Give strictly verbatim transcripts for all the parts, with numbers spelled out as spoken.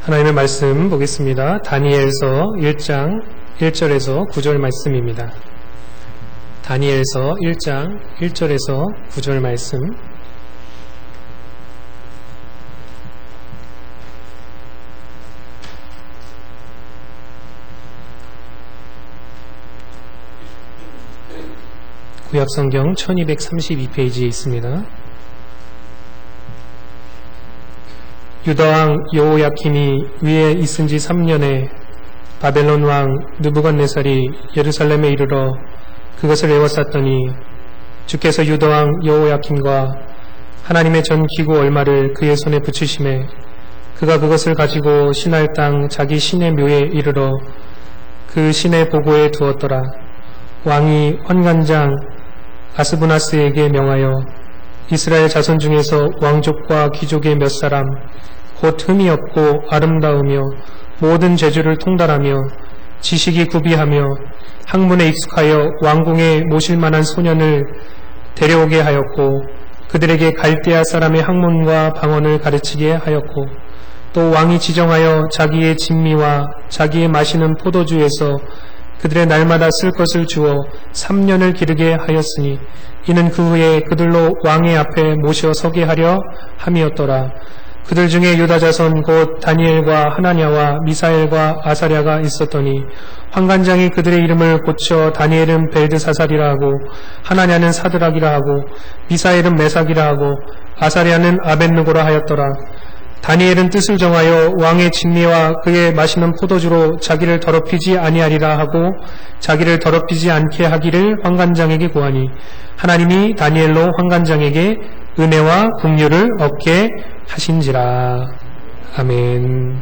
하나님의 말씀 보겠습니다. 다니엘서 일 장 일 절에서 구 절 말씀입니다. 다니엘서 일 장 일 절에서 구 절 말씀. 구약성경 천이백삼십이 페이지에 있습니다. 유다왕 여호야킴이 위에 있은 지 삼 년에 바벨론 왕 느부갓네살이 예루살렘에 이르러 그것을 에워쌌더니 주께서 유다왕 여호야킴과 하나님의 전 기구 얼마를 그의 손에 붙이심에 그가 그것을 가지고 신할 땅 자기 신의 묘에 이르러 그 신의 보고에 두었더라. 왕이 환관장 아스부나스에게 명하여 이스라엘 자손 중에서 왕족과 귀족의 몇 사람 곧 흠이 없고 아름다우며 모든 재주를 통달하며 지식이 구비하며 학문에 익숙하여 왕궁에 모실 만한 소년을 데려오게 하였고 그들에게 갈대아 사람의 학문과 방언을 가르치게 하였고 또 왕이 지정하여 자기의 진미와 자기의 마시는 포도주에서 그들의 날마다 쓸 것을 주어 삼 년을 기르게 하였으니 이는 그 후에 그들로 왕의 앞에 모셔 서게 하려 함이었더라. 그들 중에 유다 자손 곧 다니엘과 하나냐와 미사엘과 아사랴가 있었더니 환관장이 그들의 이름을 고쳐 다니엘은 벨드사살이라 하고 하나냐는 사드락이라 하고 미사엘은 메삭이라 하고 아사랴는 아벳느고라 하였더라. 다니엘은 뜻을 정하여 왕의 진미와 그의 마시는 포도주로 자기를 더럽히지 아니하리라 하고 자기를 더럽히지 않게 하기를 환관장에게 구하니 하나님이 다니엘로 환관장에게 은혜와 긍휼을 얻게 하신지라. 아멘.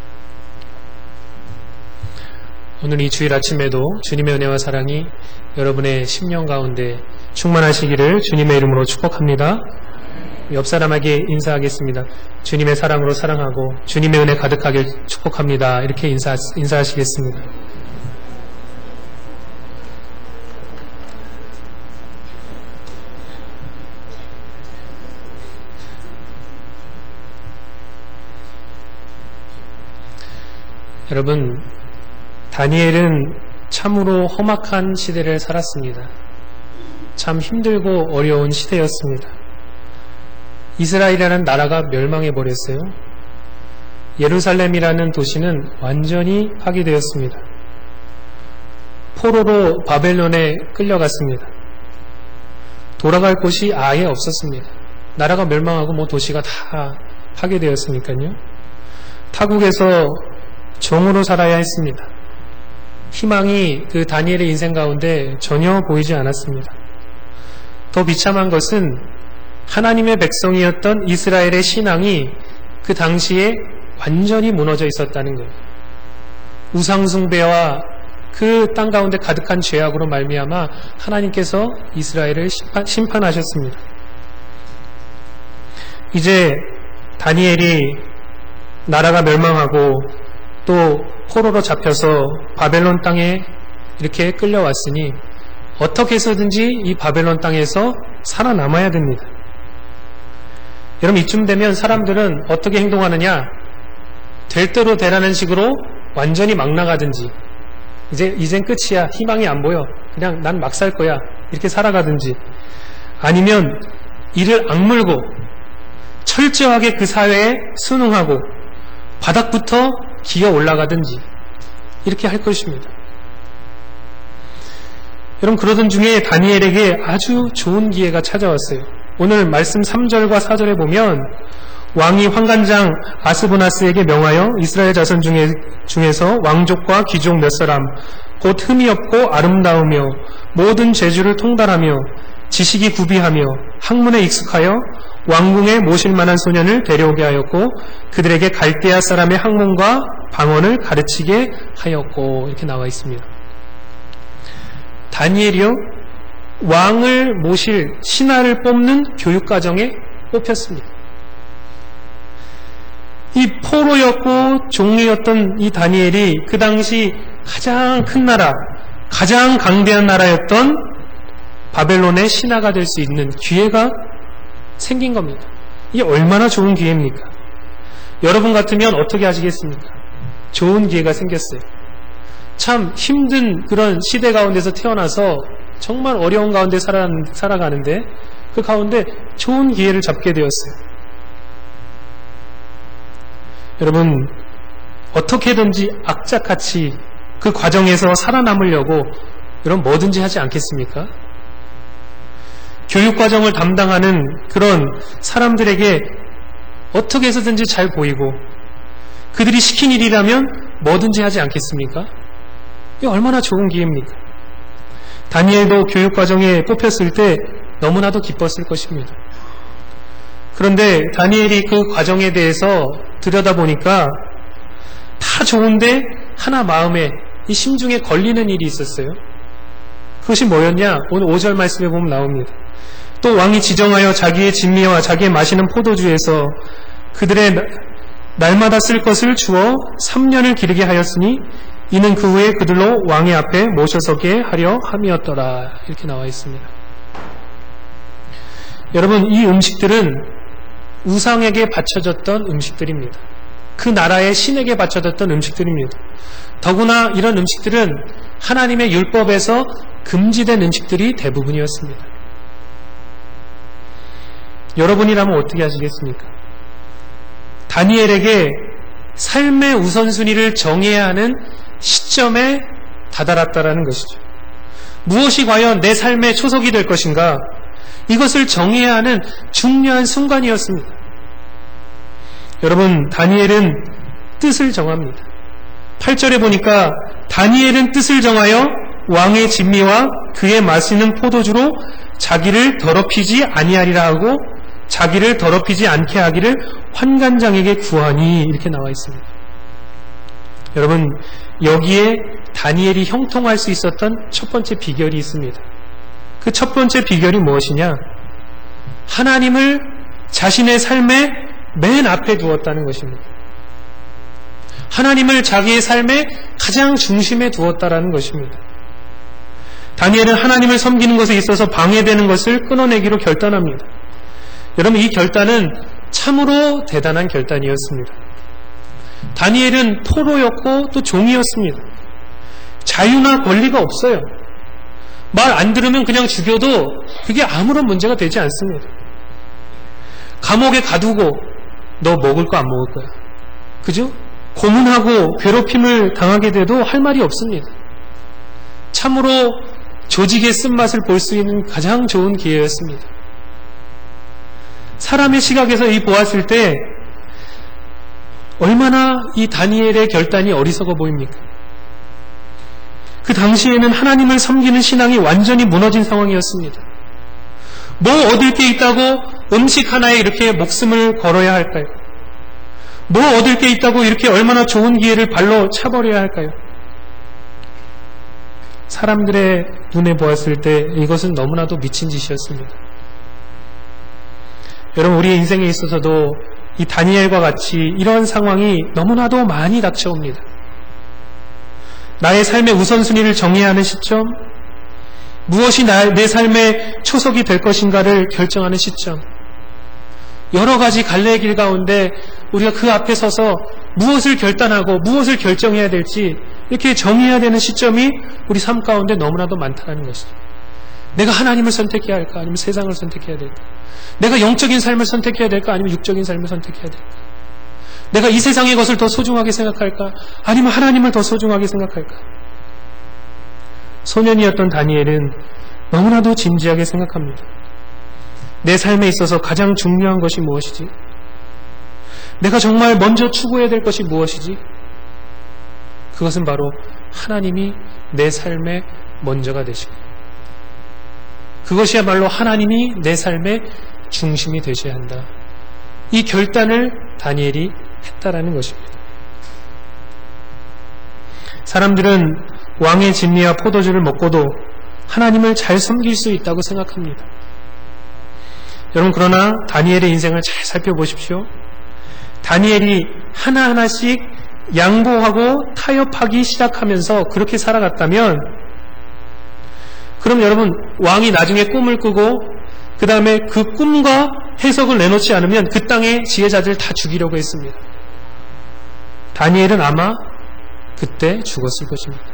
오늘 이 주일 아침에도 주님의 은혜와 사랑이 여러분의 심령 가운데 충만하시기를 주님의 이름으로 축복합니다. 옆 사람에게 인사하겠습니다. 주님의 사랑으로 사랑하고 주님의 은혜 가득하길 축복합니다. 이렇게 인사, 인사하시겠습니다. 여러분, 다니엘은 참으로 험악한 시대를 살았습니다. 참 힘들고 어려운 시대였습니다. 이스라엘이라는 나라가 멸망해버렸어요. 예루살렘이라는 도시는 완전히 파괴되었습니다. 포로로 바벨론에 끌려갔습니다. 돌아갈 곳이 아예 없었습니다. 나라가 멸망하고 뭐 도시가 다 파괴되었으니까요. 타국에서 종으로 살아야 했습니다. 희망이 그 다니엘의 인생 가운데 전혀 보이지 않았습니다. 더 비참한 것은 하나님의 백성이었던 이스라엘의 신앙이 그 당시에 완전히 무너져 있었다는 거예요. 우상숭배와 그 땅 가운데 가득한 죄악으로 말미암아 하나님께서 이스라엘을 심판, 심판하셨습니다. 이제 다니엘이 나라가 멸망하고 또 포로로 잡혀서 바벨론 땅에 이렇게 끌려왔으니 어떻게 해서든지 이 바벨론 땅에서 살아남아야 됩니다. 여러분, 이쯤 되면 사람들은 어떻게 행동하느냐? 될 대로 되라는 식으로 완전히 막 나가든지 이제 이젠 끝이야, 희망이 안 보여, 그냥 난 막 살 거야, 이렇게 살아가든지 아니면 이를 악물고 철저하게 그 사회에 순응하고 바닥부터 기어 올라가든지 이렇게 할 것입니다. 여러분, 그러던 중에 다니엘에게 아주 좋은 기회가 찾아왔어요. 오늘 말씀 삼 절과 사 절에 보면 왕이 환관장 아스부나스에게 명하여 이스라엘 자손 중에, 중에서 왕족과 귀족 몇 사람 곧 흠이 없고 아름다우며 모든 재주를 통달하며 지식이 구비하며 학문에 익숙하여 왕궁에 모실 만한 소년을 데려오게 하였고 그들에게 갈대아 사람의 학문과 방언을 가르치게 하였고 이렇게 나와 있습니다. 다니엘이요, 왕을 모실 신하를 뽑는 교육과정에 뽑혔습니다. 이 포로였고 종이었던 이 다니엘이 그 당시 가장 큰 나라, 가장 강대한 나라였던 바벨론의 신하가 될 수 있는 기회가 생긴 겁니다. 이게 얼마나 좋은 기회입니까? 여러분 같으면 어떻게 하시겠습니까? 좋은 기회가 생겼어요. 참 힘든 그런 시대 가운데서 태어나서 정말 어려운 가운데 살아, 살아가는데 그 가운데 좋은 기회를 잡게 되었어요. 여러분, 어떻게든지 악착같이 그 과정에서 살아남으려고 여러분 뭐든지 하지 않겠습니까? 교육과정을 담당하는 그런 사람들에게 어떻게 해서든지 잘 보이고 그들이 시킨 일이라면 뭐든지 하지 않겠습니까? 이게 얼마나 좋은 기회입니까? 다니엘도 교육과정에 뽑혔을 때 너무나도 기뻤을 것입니다. 그런데 다니엘이 그 과정에 대해서 들여다보니까 다 좋은데 하나 마음에 이 심중에 걸리는 일이 있었어요. 그것이 뭐였냐? 오늘 오 절 말씀에 보면 나옵니다. 또 왕이 지정하여 자기의 진미와 자기의 마시는 포도주에서 그들의 날마다 쓸 것을 주어 삼 년을 기르게 하였으니 이는 그 후에 그들로 왕의 앞에 모셔서게 하려 함이었더라. 이렇게 나와 있습니다. 여러분, 이 음식들은 우상에게 바쳐졌던 음식들입니다. 그 나라의 신에게 바쳐졌던 음식들입니다. 더구나 이런 음식들은 하나님의 율법에서 금지된 음식들이 대부분이었습니다. 여러분이라면 어떻게 하시겠습니까? 다니엘에게 삶의 우선순위를 정해야 하는 시점에 다다랐다라는 것이죠. 무엇이 과연 내 삶의 초석이 될 것인가? 이것을 정해야 하는 중요한 순간이었습니다. 여러분, 다니엘은 뜻을 정합니다. 팔 절에 보니까 다니엘은 뜻을 정하여 왕의 진미와 그의 마시는 포도주로 자기를 더럽히지 아니하리라 하고 자기를 더럽히지 않게 하기를 환관장에게 구하니 이렇게 나와 있습니다. 여러분, 여기에 다니엘이 형통할 수 있었던 첫 번째 비결이 있습니다. 그 첫 번째 비결이 무엇이냐? 하나님을 자신의 삶의 맨 앞에 두었다는 것입니다. 하나님을 자기의 삶의 가장 중심에 두었다라는 것입니다. 다니엘은 하나님을 섬기는 것에 있어서 방해되는 것을 끊어내기로 결단합니다. 여러분, 이 결단은 참으로 대단한 결단이었습니다. 다니엘은 포로였고 또 종이었습니다. 자유나 권리가 없어요. 말 안 들으면 그냥 죽여도 그게 아무런 문제가 되지 않습니다. 감옥에 가두고 너 먹을 거 안 먹을 거야. 그죠? 고문하고 괴롭힘을 당하게 돼도 할 말이 없습니다. 참으로 조직의 쓴맛을 볼 수 있는 가장 좋은 기회였습니다. 사람의 시각에서 이 보았을 때 얼마나 이 다니엘의 결단이 어리석어 보입니까? 그 당시에는 하나님을 섬기는 신앙이 완전히 무너진 상황이었습니다. 뭐 얻을 게 있다고 음식 하나에 이렇게 목숨을 걸어야 할까요? 뭐 얻을 게 있다고 이렇게 얼마나 좋은 기회를 발로 차버려야 할까요? 사람들의 눈에 보았을 때 이것은 너무나도 미친 짓이었습니다. 여러분, 우리 인생에 있어서도 이 다니엘과 같이 이런 상황이 너무나도 많이 닥쳐옵니다. 나의 삶의 우선순위를 정해야 하는 시점, 무엇이 나, 내 삶의 초석이 될 것인가를 결정하는 시점, 여러 가지 갈래의 길 가운데 우리가 그 앞에 서서 무엇을 결단하고 무엇을 결정해야 될지 이렇게 정해야 되는 시점이 우리 삶 가운데 너무나도 많다는 것이죠. 내가 하나님을 선택해야 할까? 아니면 세상을 선택해야 될까? 내가 영적인 삶을 선택해야 될까? 아니면 육적인 삶을 선택해야 될까? 내가 이 세상의 것을 더 소중하게 생각할까? 아니면 하나님을 더 소중하게 생각할까? 소년이었던 다니엘은 너무나도 진지하게 생각합니다. 내 삶에 있어서 가장 중요한 것이 무엇이지? 내가 정말 먼저 추구해야 될 것이 무엇이지? 그것은 바로 하나님이 내 삶의 먼저가 되시고 그것이야말로 하나님이 내 삶의 중심이 되셔야 한다. 이 결단을 다니엘이 했다라는 것입니다. 사람들은 왕의 진미와 포도주를 먹고도 하나님을 잘 섬길 수 있다고 생각합니다. 여러분, 그러나 다니엘의 인생을 잘 살펴보십시오. 다니엘이 하나하나씩 양보하고 타협하기 시작하면서 그렇게 살아갔다면, 그럼 여러분, 왕이 나중에 꿈을 꾸고 그 그 다음에 그 꿈과 해석을 내놓지 않으면 그 땅의 지혜자들 다 죽이려고 했습니다. 다니엘은 아마 그때 죽었을 것입니다.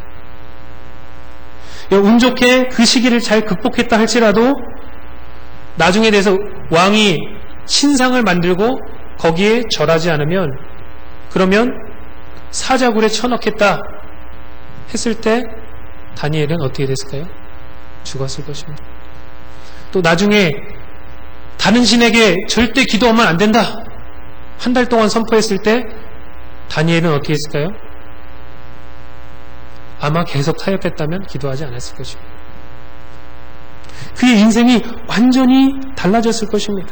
운 좋게 그 시기를 잘 극복했다 할지라도 나중에 돼서 왕이 신상을 만들고 거기에 절하지 않으면, 그러면 사자굴에 쳐넣겠다 했을 때 다니엘은 어떻게 됐을까요? 죽었을 것입니다. 또 나중에 다른 신에게 절대 기도하면 안 된다 한 달 동안 선포했을 때 다니엘은 어떻게 했을까요? 아마 계속 타협했다면 기도하지 않았을 것입니다. 그의 인생이 완전히 달라졌을 것입니다.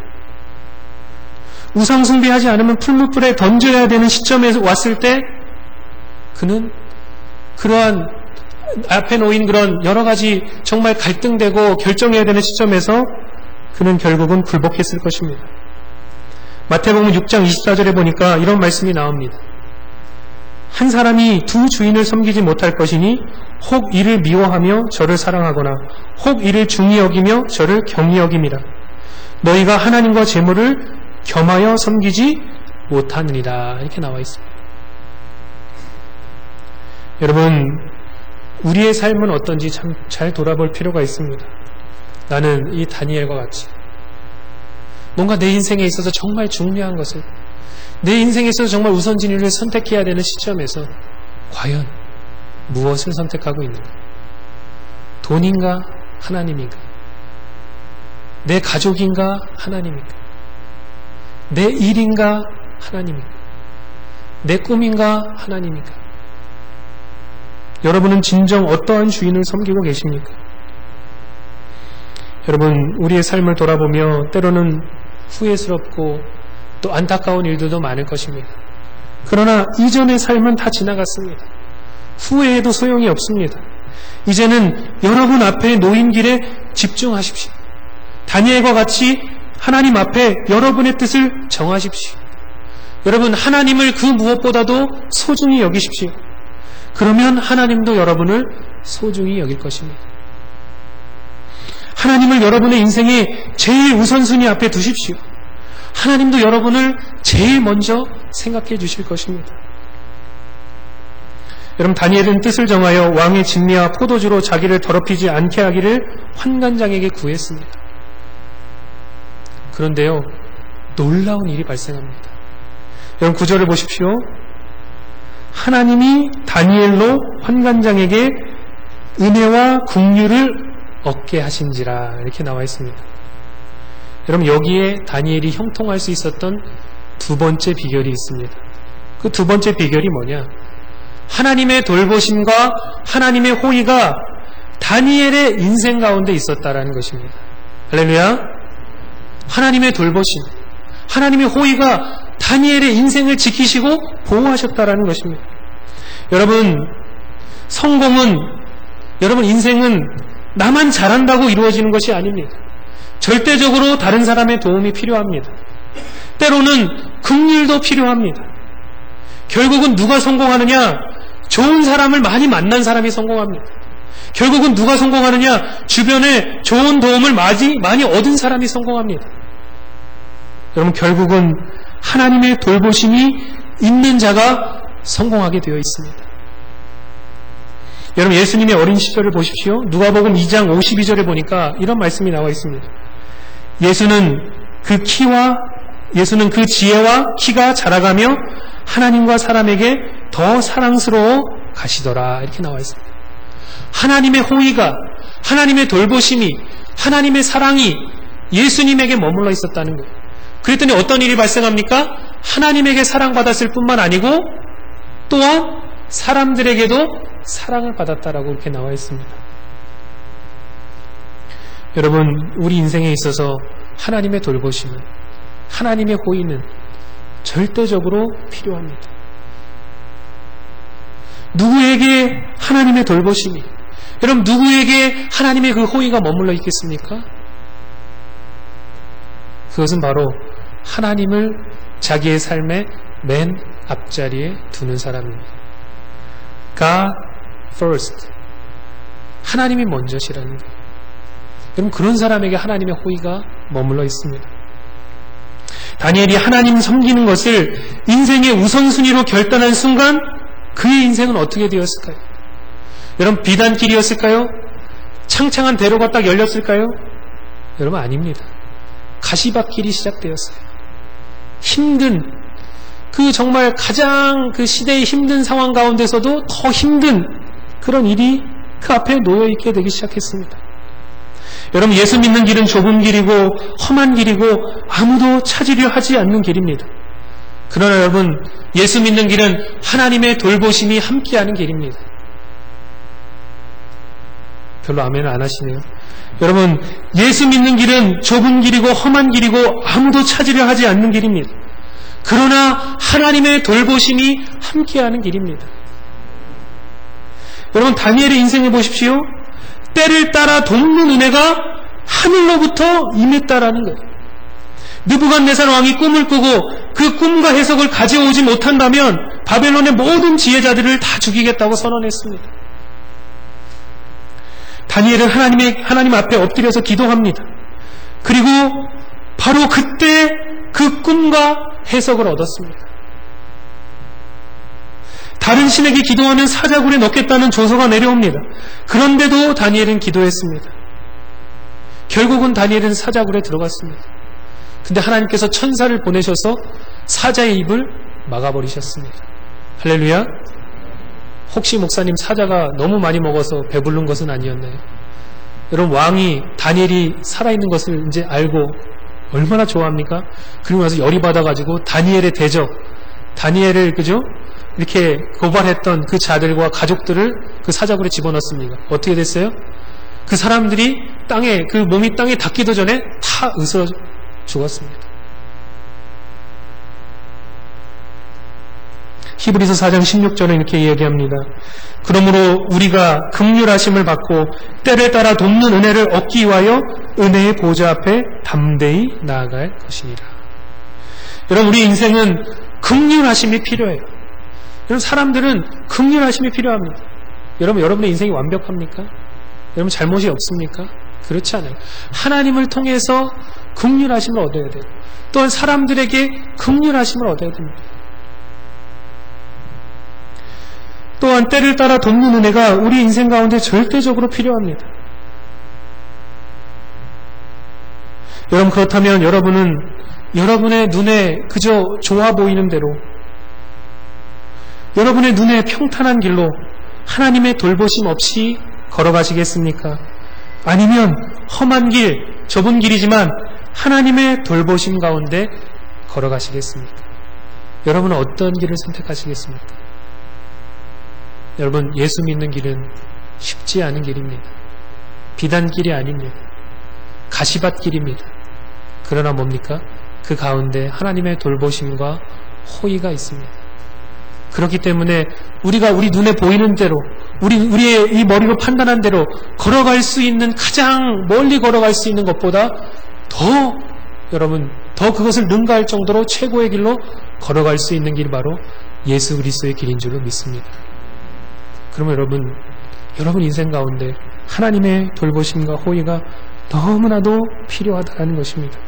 우상 숭배하지 않으면 풀무불에 던져야 되는 시점에 왔을 때 그는 그러한 앞에 놓인 그런 여러 가지 정말 갈등되고 결정해야 되는 시점에서 그는 결국은 굴복했을 것입니다. 마태복음 육 장 이십사 절에 보니까 이런 말씀이 나옵니다. 한 사람이 두 주인을 섬기지 못할 것이니 혹 이를 미워하며 저를 사랑하거나 혹 이를 중히 여기며 저를 경히 여김이라. 너희가 하나님과 재물을 겸하여 섬기지 못하느니라. 이렇게 나와 있습니다. 여러분, 우리의 삶은 어떤지 참 잘 돌아볼 필요가 있습니다. 나는 이 다니엘과 같이 뭔가 내 인생에 있어서 정말 중요한 것을, 내 인생에 있어서 정말 우선 진위를 선택해야 되는 시점에서 과연 무엇을 선택하고 있는가? 돈인가? 하나님인가? 내 가족인가? 하나님인가? 내 일인가? 하나님인가? 내 꿈인가? 하나님인가? 여러분은 진정 어떠한 주인을 섬기고 계십니까? 여러분, 우리의 삶을 돌아보며 때로는 후회스럽고 또 안타까운 일들도 많을 것입니다. 그러나 이전의 삶은 다 지나갔습니다. 후회해도 소용이 없습니다. 이제는 여러분 앞에 놓인 길에 집중하십시오. 다니엘과 같이 하나님 앞에 여러분의 뜻을 정하십시오. 여러분, 하나님을 그 무엇보다도 소중히 여기십시오. 그러면 하나님도 여러분을 소중히 여길 것입니다. 하나님을 여러분의 인생의 제일 우선순위 앞에 두십시오. 하나님도 여러분을 제일 먼저 생각해 주실 것입니다. 여러분, 다니엘은 뜻을 정하여 왕의 진미와 포도주로 자기를 더럽히지 않게 하기를 환관장에게 구했습니다. 그런데요, 놀라운 일이 발생합니다. 여러분, 구절을 보십시오. 하나님이 다니엘로 환관장에게 은혜와 긍휼을 얻게 하신지라, 이렇게 나와 있습니다. 여러분, 여기에 다니엘이 형통할 수 있었던 두 번째 비결이 있습니다. 그 두 번째 비결이 뭐냐? 하나님의 돌보심과 하나님의 호의가 다니엘의 인생 가운데 있었다라는 것입니다. 할렐루야. 하나님의 돌보심, 하나님의 호의가 다니엘의 인생을 지키시고 보호하셨다라는 것입니다. 여러분, 성공은, 여러분 인생은 나만 잘한다고 이루어지는 것이 아닙니다. 절대적으로 다른 사람의 도움이 필요합니다. 때로는 긍휼도 필요합니다. 결국은 누가 성공하느냐? 좋은 사람을 많이 만난 사람이 성공합니다. 결국은 누가 성공하느냐? 주변에 좋은 도움을 많이, 많이 얻은 사람이 성공합니다. 여러분, 결국은 하나님의 돌보심이 있는 자가 성공하게 되어 있습니다. 여러분, 예수님의 어린 시절을 보십시오. 누가복음 이 장 오십이 절에 보니까 이런 말씀이 나와 있습니다. 예수는 그 키와 예수는 그 지혜와 키가 자라가며 하나님과 사람에게 더 사랑스러워 가시더라, 이렇게 나와 있습니다. 하나님의 호의가, 하나님의 돌보심이, 하나님의 사랑이 예수님에게 머물러 있었다는 거예요. 그랬더니 어떤 일이 발생합니까? 하나님에게 사랑받았을 뿐만 아니고 또한 사람들에게도 사랑을 받았다라고 이렇게 나와 있습니다. 여러분, 우리 인생에 있어서 하나님의 돌보심은, 하나님의 호의는 절대적으로 필요합니다. 누구에게 하나님의 돌보심이, 여러분 누구에게 하나님의 그 호의가 머물러 있겠습니까? 그것은 바로 하나님을 자기의 삶의 맨 앞자리에 두는 사람입니다. God first. 하나님이 먼저시라는 거예요. 여러분, 그런 사람에게 하나님의 호의가 머물러 있습니다. 다니엘이 하나님 섬기는 것을 인생의 우선순위로 결단한 순간 그의 인생은 어떻게 되었을까요? 여러분, 비단길이었을까요? 창창한 대로가 딱 열렸을까요? 여러분, 아닙니다. 가시밭길이 시작되었어요. 힘든, 그 정말 가장 그 시대의 힘든 상황 가운데서도 더 힘든 그런 일이 그 앞에 놓여있게 되기 시작했습니다. 여러분, 예수 믿는 길은 좁은 길이고 험한 길이고 아무도 찾으려 하지 않는 길입니다. 그러나 여러분, 예수 믿는 길은 하나님의 돌보심이 함께하는 길입니다. 별로 아멘 안 하시네요. 여러분, 예수 믿는 길은 좁은 길이고 험한 길이고 아무도 찾으려 하지 않는 길입니다. 그러나 하나님의 돌보심이 함께하는 길입니다. 여러분, 다니엘의 인생을 보십시오. 때를 따라 돕는 은혜가 하늘로부터 임했다라는 거예요. 느부갓네살 왕이 꿈을 꾸고 그 꿈과 해석을 가져오지 못한다면 바벨론의 모든 지혜자들을 다 죽이겠다고 선언했습니다. 다니엘은 하나님의, 하나님 앞에 엎드려서 기도합니다. 그리고 바로 그때 그 꿈과 해석을 얻었습니다. 다른 신에게 기도하면 사자굴에 넣겠다는 조서가 내려옵니다. 그런데도 다니엘은 기도했습니다. 결국은 다니엘은 사자굴에 들어갔습니다. 근데 하나님께서 천사를 보내셔서 사자의 입을 막아버리셨습니다. 할렐루야. 혹시 목사님, 사자가 너무 많이 먹어서 배부른 것은 아니었나요? 여러분, 왕이 다니엘이 살아있는 것을 이제 알고 얼마나 좋아합니까? 그리고 나서 열이 받아가지고 다니엘의 대적, 다니엘을 그죠? 이렇게 고발했던 그 자들과 가족들을 그 사자굴에 집어넣습니다. 어떻게 됐어요? 그 사람들이 땅에, 그 몸이 땅에 닿기도 전에 다 으스러 죽었습니다. 히브리서 사 장 십육 절에 이렇게 이야기합니다. 그러므로 우리가 긍휼하심을 받고 때를 따라 돕는 은혜를 얻기 위하여 은혜의 보좌 앞에 담대히 나아갈 것이니라. 여러분, 우리 인생은 긍휼하심이 필요해요. 여러분, 사람들은 긍휼하심이 필요합니다. 여러분, 여러분의 인생이 완벽합니까? 여러분, 잘못이 없습니까? 그렇지 않아요. 하나님을 통해서 긍휼하심을 얻어야 돼요. 또한 사람들에게 긍휼하심을 얻어야 됩니다. 또한 때를 따라 돕는 은혜가 우리 인생 가운데 절대적으로 필요합니다. 여러분, 그렇다면 여러분은 여러분의 눈에 그저 좋아 보이는 대로, 여러분의 눈에 평탄한 길로 하나님의 돌보심 없이 걸어가시겠습니까? 아니면 험한 길, 좁은 길이지만 하나님의 돌보심 가운데 걸어가시겠습니까? 여러분은 어떤 길을 선택하시겠습니까? 여러분, 예수 믿는 길은 쉽지 않은 길입니다. 비단길이 아닙니다. 가시밭길입니다. 그러나 뭡니까? 그 가운데 하나님의 돌보심과 호의가 있습니다. 그렇기 때문에 우리가 우리 눈에 보이는 대로, 우리, 우리의 이 머리로 판단한 대로 걸어갈 수 있는, 가장 멀리 걸어갈 수 있는 것보다 더, 여러분, 더 그것을 능가할 정도로 최고의 길로 걸어갈 수 있는 길이 바로 예수 그리스도의 길인 줄로 믿습니다. 그러면 여러분, 여러분 인생 가운데 하나님의 돌보심과 호의가 너무나도 필요하다는 것입니다.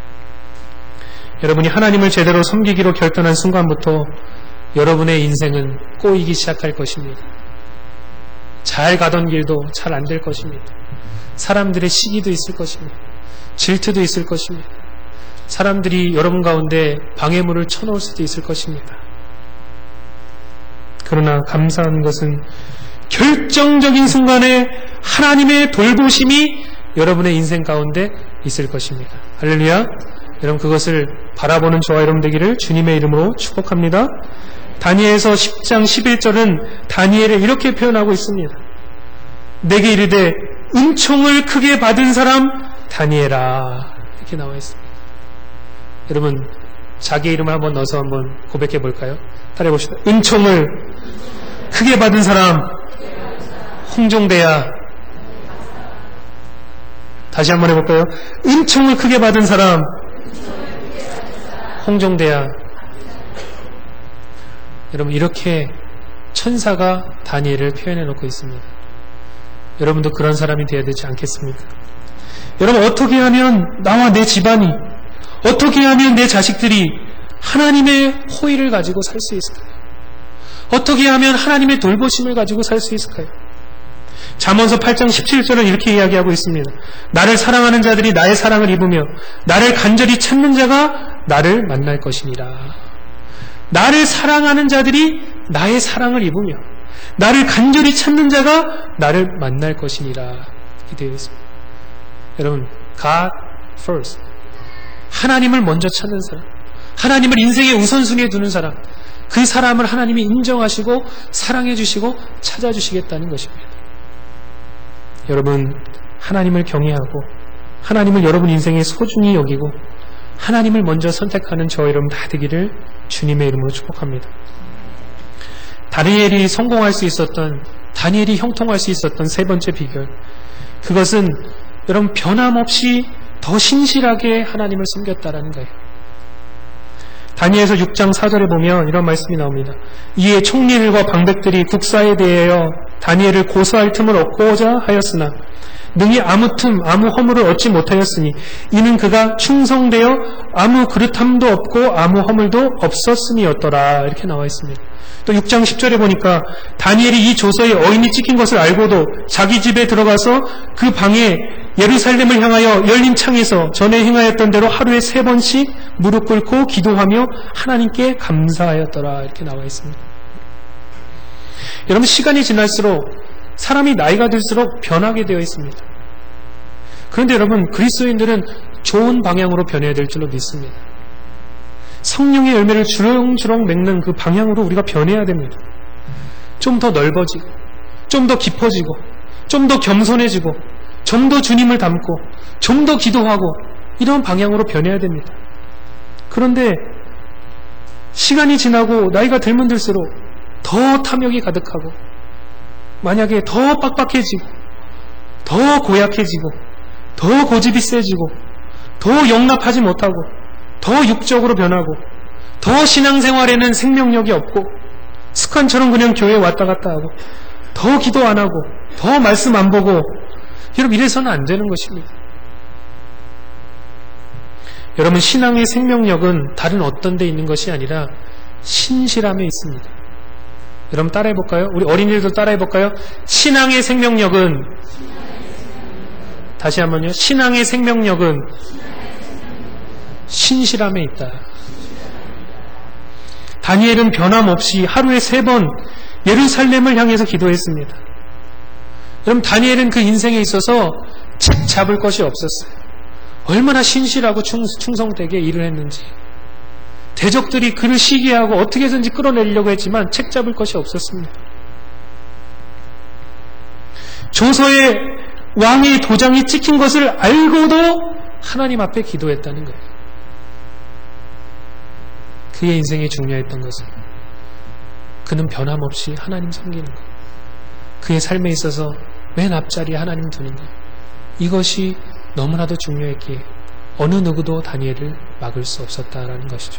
여러분이 하나님을 제대로 섬기기로 결단한 순간부터 여러분의 인생은 꼬이기 시작할 것입니다. 잘 가던 길도 잘 안 될 것입니다. 사람들의 시기도 있을 것입니다. 질투도 있을 것입니다. 사람들이 여러분 가운데 방해물을 쳐놓을 수도 있을 것입니다. 그러나 감사한 것은 결정적인 순간에 하나님의 돌보심이 여러분의 인생 가운데 있을 것입니다. 할렐루야. 여러분, 그것을 바라보는 저와 여러분 되기를 주님의 이름으로 축복합니다. 다니엘서 십 장 십일 절은 다니엘을 이렇게 표현하고 있습니다. 내게 이르되 은총을 크게 받은 사람 다니엘아, 이렇게 나와 있습니다. 여러분, 자기 이름을 한번 넣어서 한번 고백해 볼까요? 따라해 봅시다. 은총을 크게 받은 사람 홍종대야. 다시 한번 해볼까요? 은총을 크게 받은 사람 홍종대야. 여러분, 이렇게 천사가 다니엘을 표현해 놓고 있습니다. 여러분도 그런 사람이 되어야 되지 않겠습니까? 여러분, 어떻게 하면 나와 내 집안이, 어떻게 하면 내 자식들이 하나님의 호의를 가지고 살 수 있을까요? 어떻게 하면 하나님의 돌보심을 가지고 살 수 있을까요? 잠언서 팔 장 십칠 절은 이렇게 이야기하고 있습니다. 나를 사랑하는 자들이 나의 사랑을 입으며 나를 간절히 찾는 자가 나를 만날 것이니라. 나를 사랑하는 자들이 나의 사랑을 입으며 나를 간절히 찾는 자가 나를 만날 것이니라. 이렇게 되어 있습니다. 여러분, God first. 하나님을 먼저 찾는 사람, 하나님을 인생의 우선순위에 두는 사람, 그 사람을 하나님이 인정하시고 사랑해 주시고 찾아주시겠다는 것입니다. 여러분, 하나님을 경외하고 하나님을 여러분 인생에 소중히 여기고 하나님을 먼저 선택하는 저 여러분 다 되기를 주님의 이름으로 축복합니다. 다니엘이 성공할 수 있었던, 다니엘이 형통할 수 있었던 세 번째 비결, 그것은 여러분 변함없이 더 신실하게 하나님을 섬겼다라는 거예요. 다니엘서 육 장 사 절에 보면 이런 말씀이 나옵니다. 이에 총리들과 방백들이 국사에 대하여 다니엘을 고소할 틈을 얻고자 하였으나 능히 아무 틈 아무 허물을 얻지 못하였으니 이는 그가 충성되어 아무 그릇함도 없고 아무 허물도 없었음이었더라. 이렇게 나와 있습니다. 또 육 장 십 절에 보니까 다니엘이 이 조서에 어인이 찍힌 것을 알고도 자기 집에 들어가서 그 방에 예루살렘을 향하여 열린 창에서 전에 행하였던 대로 하루에 세 번씩 무릎 꿇고 기도하며 하나님께 감사하였더라. 이렇게 나와 있습니다. 여러분, 시간이 지날수록 사람이 나이가 들수록 변하게 되어 있습니다. 그런데 여러분, 그리스도인들은 좋은 방향으로 변해야 될 줄로 믿습니다. 성령의 열매를 주렁주렁 맺는 그 방향으로 우리가 변해야 됩니다. 좀 더 넓어지고, 좀 더 깊어지고, 좀 더 겸손해지고, 좀 더 주님을 닮고, 좀 더 기도하고, 이런 방향으로 변해야 됩니다. 그런데 시간이 지나고 나이가 들면 들수록 더 탐욕이 가득하고, 만약에 더 빡빡해지고, 더 고약해지고, 더 고집이 세지고, 더 용납하지 못하고, 더 육적으로 변하고, 더 신앙생활에는 생명력이 없고, 습관처럼 그냥 교회에 왔다 갔다 하고, 더 기도 안 하고, 더 말씀 안 보고, 여러분, 이래서는 안 되는 것입니다. 여러분, 신앙의 생명력은 다른 어떤 데 있는 것이 아니라 신실함에 있습니다. 여러분, 따라해볼까요? 우리 어린이들도 따라해볼까요? 신앙의 생명력은, 다시 한번요. 신앙의 생명력은 신실함에 있다. 다니엘은 변함없이 하루에 세 번 예루살렘을 향해서 기도했습니다. 여러분, 다니엘은 그 인생에 있어서 책 잡을 것이 없었어요. 얼마나 신실하고 충, 충성되게 일을 했는지. 대적들이 그를 시기하고 어떻게 해서든지 끌어내려고 했지만 책 잡을 것이 없었습니다. 조서에 왕의 도장이 찍힌 것을 알고도 하나님 앞에 기도했다는 거예요. 그의 인생에 중요했던 것은 그는 변함없이 하나님 섬기는 것, 그의 삶에 있어서 맨 앞자리에 하나님 두는 것, 이것이 너무나도 중요했기에 어느 누구도 다니엘을 막을 수 없었다라는 것이죠.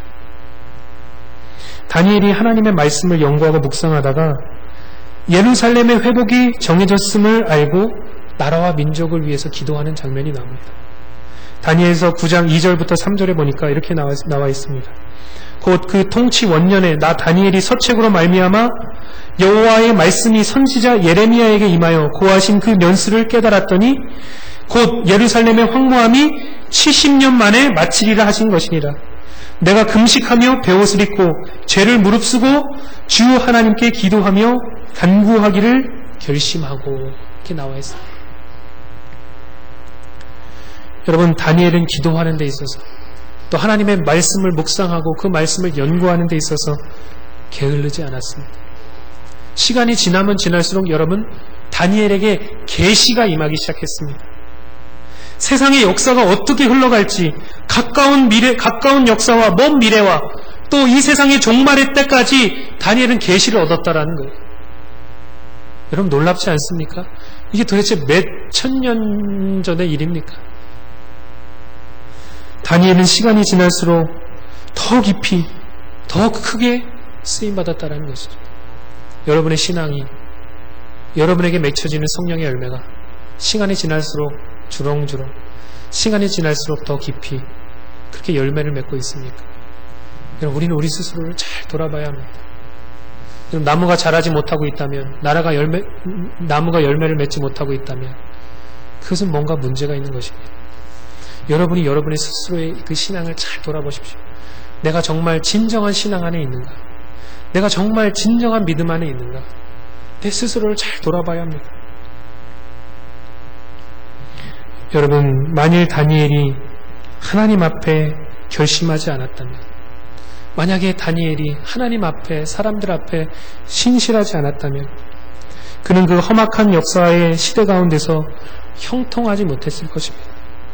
다니엘이 하나님의 말씀을 연구하고 묵상하다가 예루살렘의 회복이 정해졌음을 알고 나라와 민족을 위해서 기도하는 장면이 나옵니다. 다니엘서 구 장 이 절부터 삼 절에 보니까 이렇게 나와, 나와 있습니다. 곧 그 통치 원년에 나 다니엘이 서책으로 말미암아 여호와의 말씀이 선지자 예레미야에게 임하여 고하신 그 면수를 깨달았더니 곧 예루살렘의 황무함이 칠십 년 만에 마치리라 하신 것이니라. 내가 금식하며 베옷을 입고 죄를 무릅쓰고 주 하나님께 기도하며 간구하기를 결심하고, 이렇게 나와 있습니다. 여러분, 다니엘은 기도하는 데 있어서 또 하나님의 말씀을 묵상하고 그 말씀을 연구하는 데 있어서 게을르지 않았습니다. 시간이 지나면 지날수록 여러분, 다니엘에게 계시가 임하기 시작했습니다. 세상의 역사가 어떻게 흘러갈지, 가까운 미래, 가까운 역사와 먼 미래와 또 이 세상의 종말의 때까지 다니엘은 계시를 얻었다라는 거예요. 여러분, 놀랍지 않습니까? 이게 도대체 몇 천 년 전의 일입니까? 다니엘은 시간이 지날수록 더 깊이, 더 크게 쓰임받았다는 것이죠. 여러분의 신앙이, 여러분에게 맺혀지는 성령의 열매가 시간이 지날수록 주렁주렁, 시간이 지날수록 더 깊이, 그렇게 열매를 맺고 있습니까? 여러분, 우리는 우리 스스로를 잘 돌아봐야 합니다. 여러분, 나무가 자라지 못하고 있다면, 나라가 열매, 나무가 열매를 맺지 못하고 있다면 그것은 뭔가 문제가 있는 것입니다. 여러분이 여러분의 스스로의 그 신앙을 잘 돌아보십시오. 내가 정말 진정한 신앙 안에 있는가? 내가 정말 진정한 믿음 안에 있는가? 내 스스로를 잘 돌아봐야 합니다. 여러분, 만일 다니엘이 하나님 앞에 결심하지 않았다면, 만약에 다니엘이 하나님 앞에, 사람들 앞에 신실하지 않았다면 그는 그 험악한 역사의 시대 가운데서 형통하지 못했을 것입니다.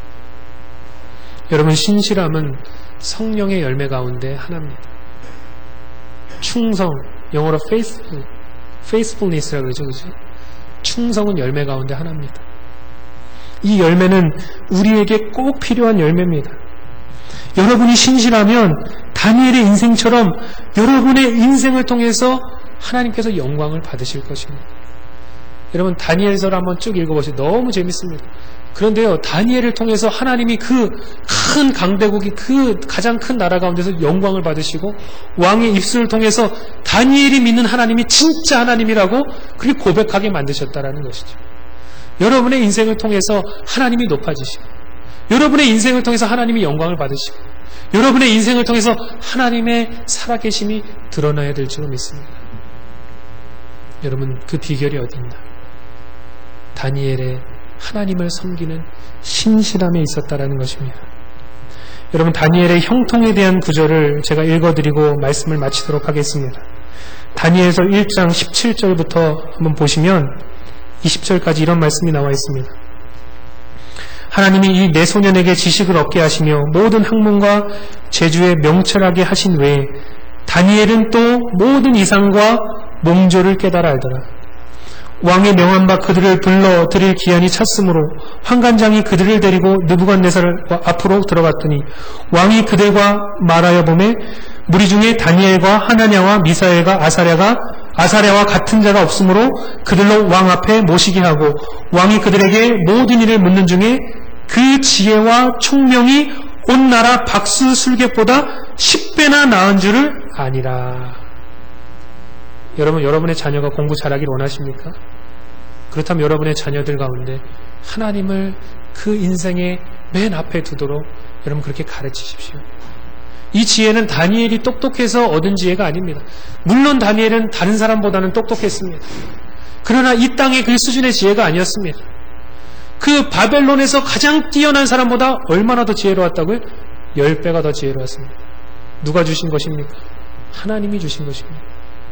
여러분, 신실함은 성령의 열매 가운데 하나입니다. 충성, 영어로 faithful, faithfulness라고 그러죠, 그죠? 충성은 열매 가운데 하나입니다. 이 열매는 우리에게 꼭 필요한 열매입니다. 여러분이 신실하면 다니엘의 인생처럼 여러분의 인생을 통해서 하나님께서 영광을 받으실 것입니다. 여러분, 다니엘서를 한번 쭉 읽어보세요. 너무 재밌습니다. 그런데요, 다니엘을 통해서 하나님이 그 큰 강대국이 그 가장 큰 나라 가운데서 영광을 받으시고 왕의 입술을 통해서 다니엘이 믿는 하나님이 진짜 하나님이라고 그렇게 고백하게 만드셨다라는 것이죠. 여러분의 인생을 통해서 하나님이 높아지시고, 여러분의 인생을 통해서 하나님이 영광을 받으시고, 여러분의 인생을 통해서 하나님의 살아계심이 드러나야 될 줄 믿습니다. 여러분, 그 비결이 어디있나? 다니엘의 하나님을 섬기는 신실함에 있었다라는 것입니다. 여러분, 다니엘의 형통에 대한 구절을 제가 읽어드리고 말씀을 마치도록 하겠습니다. 다니엘서 일 장 십칠 절부터 한번 보시면 이십 절까지 이런 말씀이 나와 있습니다. 하나님이 이 내 소년에게 지식을 얻게 하시며 모든 학문과 재주에 명철하게 하신 외에 다니엘은 또 모든 이상과 몽조를 깨달아 알더라. 왕의 명한 바 그들을 불러 드릴 기한이 찼으므로 환관장이 그들을 데리고 느부갓네살 앞으로 들어갔더니 왕이 그들과 말하여 보매 무리 중에 다니엘과 하나냐와 미사엘과 아사랴가 아사랴와 같은 자가 없으므로 그들로 왕 앞에 모시게 하고 왕이 그들에게 모든 일을 묻는 중에 그 지혜와 총명이 온 나라 박수 술객보다 십 배나 나은 줄을 아니라. 여러분, 여러분의 자녀가 공부 잘하길 원하십니까? 그렇다면 여러분의 자녀들 가운데 하나님을 그 인생의 맨 앞에 두도록 여러분 그렇게 가르치십시오. 이 지혜는 다니엘이 똑똑해서 얻은 지혜가 아닙니다. 물론 다니엘은 다른 사람보다는 똑똑했습니다. 그러나 이 땅의 그 수준의 지혜가 아니었습니다. 그 바벨론에서 가장 뛰어난 사람보다 얼마나 더 지혜로웠다고요? 열 배가 더 지혜로웠습니다. 누가 주신 것입니까? 하나님이 주신 것입니다.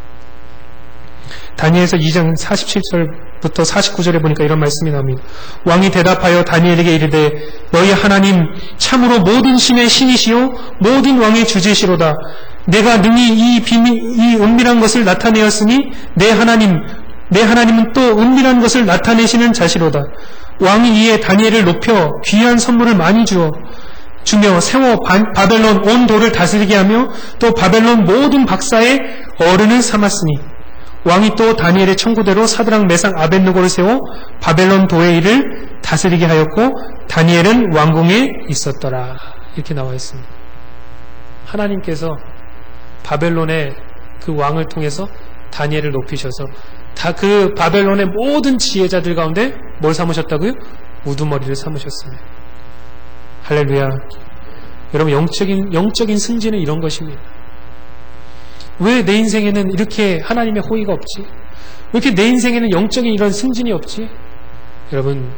다니엘서 이 장 사십칠 절부터 사십구 절에 보니까 이런 말씀이 나옵니다. 왕이 대답하여 다니엘에게 이르되 너희 하나님 참으로 모든 신의 신이시요 모든 왕의 주제시로다. 내가 능히 이 비밀 이 은밀한 것을 나타내었으니 내 하나님 내 하나님은 또 은밀한 것을 나타내시는 자시로다. 왕이 이에 다니엘을 높여 귀한 선물을 많이 주어 주며 세워 바벨론 온 도를 다스리게 하며 또 바벨론 모든 박사의 어른을 삼았으니 왕이 또 다니엘의 청구대로 사드락 메삭 아벳느고를 세워 바벨론 도의 일을 다스리게 하였고 다니엘은 왕궁에 있었더라. 이렇게 나와 있습니다. 하나님께서 바벨론의 그 왕을 통해서 다니엘을 높이셔서 다 그 바벨론의 모든 지혜자들 가운데 뭘 삼으셨다고요? 우두머리를 삼으셨습니다. 할렐루야. 여러분, 영적인, 영적인 승진은 이런 것입니다. 왜 내 인생에는 이렇게 하나님의 호의가 없지? 왜 이렇게 내 인생에는 영적인 이런 승진이 없지? 여러분,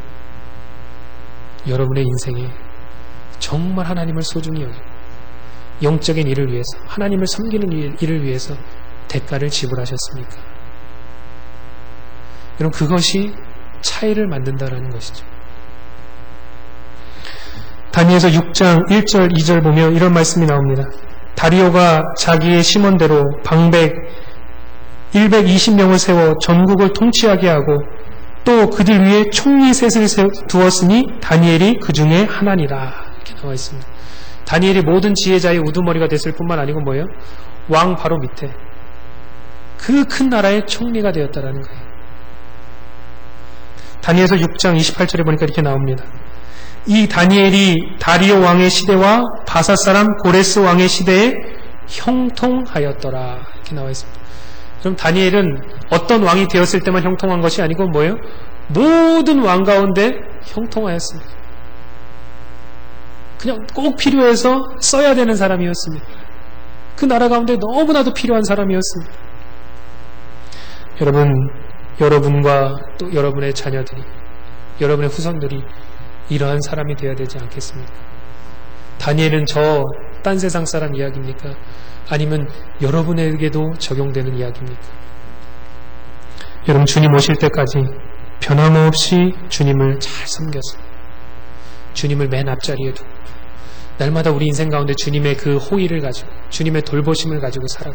여러분의 인생에 정말 하나님을 소중히 여기고 영적인 일을 위해서, 하나님을 섬기는 일, 일을 위해서 대가를 지불하셨습니까? 여러분, 그것이 차이를 만든다라는 것이죠. 다니엘서 육 장 일 절 이 절 보면 이런 말씀이 나옵니다. 다리오가 자기의 심원대로 방백 백이십 명을 세워 전국을 통치하게 하고 또 그들 위에 총리 셋을 두었으니 다니엘이 그 중에 하나니라. 이렇게 나와 있습니다. 다니엘이 모든 지혜자의 우두머리가 됐을 뿐만 아니고 뭐예요? 왕 바로 밑에 그 큰 나라의 총리가 되었다라는 거예요. 다니엘서 육 장 이십팔 절에 보니까 이렇게 나옵니다. 이 다니엘이 다리오 왕의 시대와 바사 사람 고레스 왕의 시대에 형통하였더라. 이렇게 나와 있습니다. 그럼 다니엘은 어떤 왕이 되었을 때만 형통한 것이 아니고 뭐예요? 모든 왕 가운데 형통하였습니다. 그냥 꼭 필요해서 써야 되는 사람이었습니다. 그 나라 가운데 너무나도 필요한 사람이었습니다. 여러분, 여러분과 또 여러분의 자녀들이, 여러분의 후손들이 이러한 사람이 되어야 되지 않겠습니까? 다니엘은 저 딴 세상 사람 이야기입니까? 아니면 여러분에게도 적용되는 이야기입니까? 여러분, 주님 오실 때까지 변함없이 주님을 잘 섬겨서 주님을 맨 앞자리에 두고 날마다 우리 인생 가운데 주님의 그 호의를 가지고 주님의 돌보심을 가지고 살아가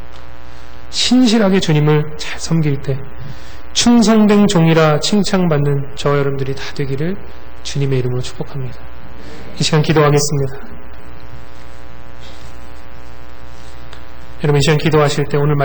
신실하게 주님을 잘 섬길 때 충성된 종이라 칭찬받는 저와 여러분들이 다 되기를 주님의 이름으로 축복합니다. 이 시간 기도하겠습니다. 여러분, 이 시간 기도하실 때 오늘